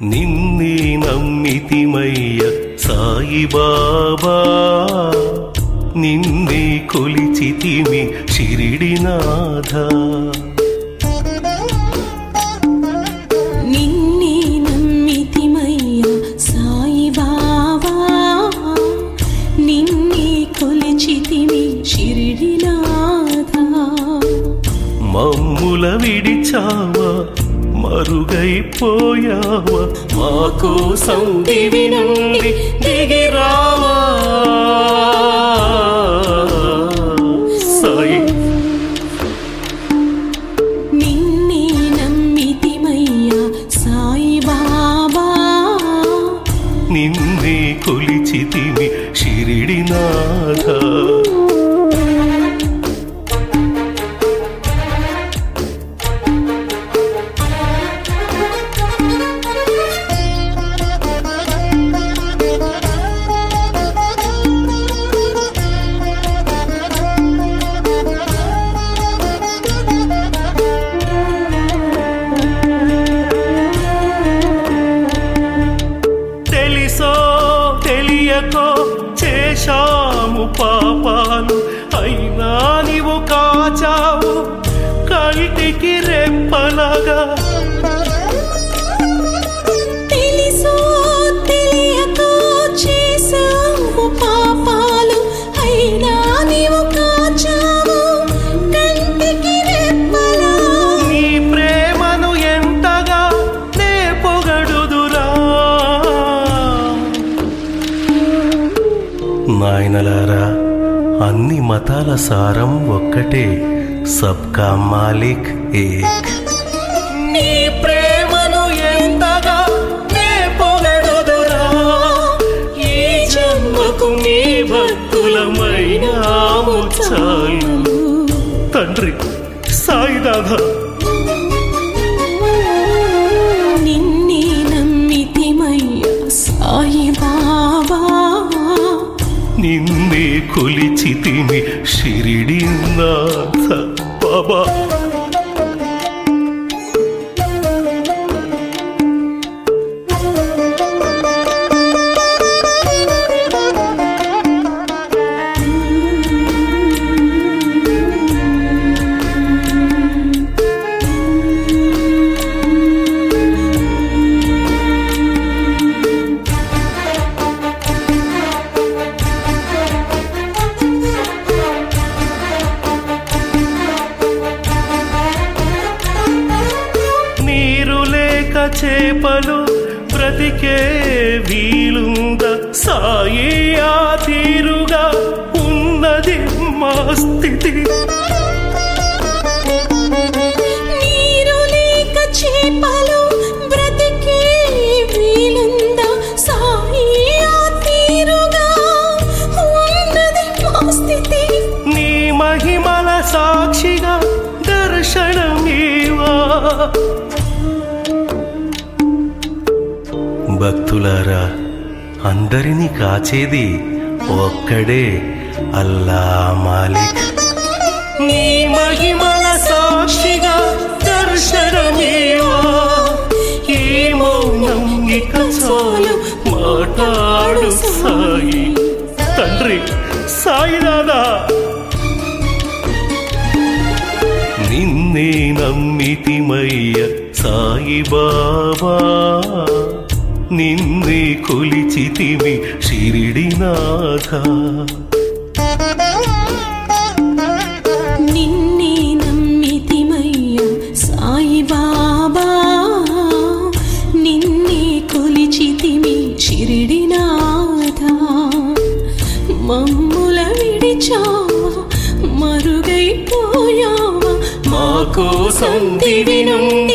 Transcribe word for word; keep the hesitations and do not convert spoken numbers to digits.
నిన్నే నమ్మితిమయ్య సాయిబాబా, నిన్నే కొలిచితిమి షిరిడినాథ. నిన్నే నమ్మితిమయ్య సాయిబాబా, నిన్నే కొలిచితిమి షిరిడినాథ. మమ్ముల విడిచావా, మరుగైపోయావా, మా కోసం దివి నుండి దిగిరావా సాయి. నిన్నే నమ్మితిమయ్య సాయిబాబా, నిన్నే కొలిచితిమి షిరిడినాథ. తెలియకో చేశాము పాపాలు, అయినా నీవు కాచావు కంటికి రెప్పలగా. తెలుసో తెలియకో చేశాము పాపాలు, అయినా నీవు కాచావు కంటికి రెప్పలా. నీ ప్రేమను ఎంతగా నే పొగడుదురా. నాయనలారా, అన్ని మతాల సారం ఒక్కటే, సబ్కా మాలిక్ ఏక్. నీ ప్రేమను ఎంతగా నే పొగడుదురా. ఈ జన్మకు నీ భక్తులమైనాము చాలు. తండ్రి సాయినాథ, నిన్నే నమ్మితిమయ్య సాయిబాబా, నిన్నే కొలిచితిమి షిరిడినాథ బాబా. చేపలు బ్రతికే వీలుందా సాయి, ఆ తీరుగా ఉన్నది మా స్థితి. నీరు లేక చేపలు బ్రతికే వీలుందా సాయి, ఆ తీరుగా ఉన్నది మా స్థితి. నీ మహిమల సాక్షిగా దర్శనమీవా. భక్తులారా, అందరినీ కాచేది ఒక్కడే, అల్లా మాలిక్. నీ మహిమల సాక్షిగా దర్శనమీవా. ఈ మౌనం ఇక చాలు, మాట్లాడు సాయి. తండ్రి సాయినాథా, నిన్నే నమ్మితిమయ్య సాయిబాబా, నిన్నే కొలిచితిమి షిరిడినాథ. నిన్నే నమ్మితిమయ్య సాయిబాబా, నిన్నే కొలిచితిమి షిరిడినాథ. మమ్ముల విడిచావా, మరుగైపోయావా, మా కోసం దివి నుండి